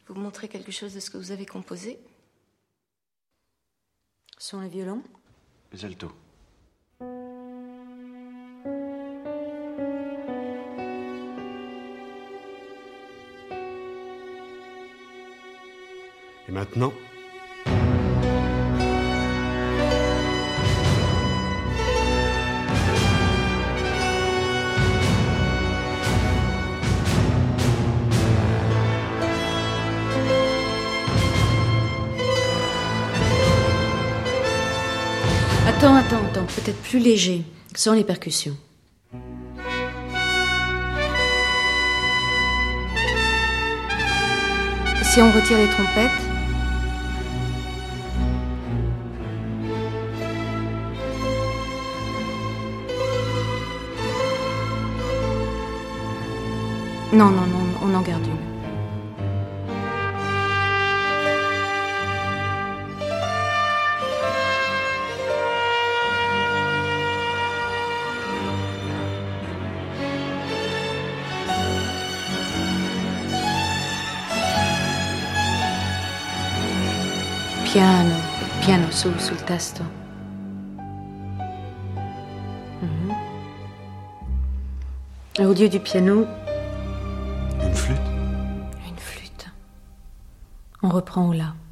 vous montrer quelque chose de ce que vous avez composé. Ce sont les violons? Les altos. Et maintenant? Attends, peut-être plus léger, sans les percussions. Si on retire les trompettes, Non, on en garde une. Piano sul testo. Et au lieu du piano, une flûte. Une flûte. On reprend au la.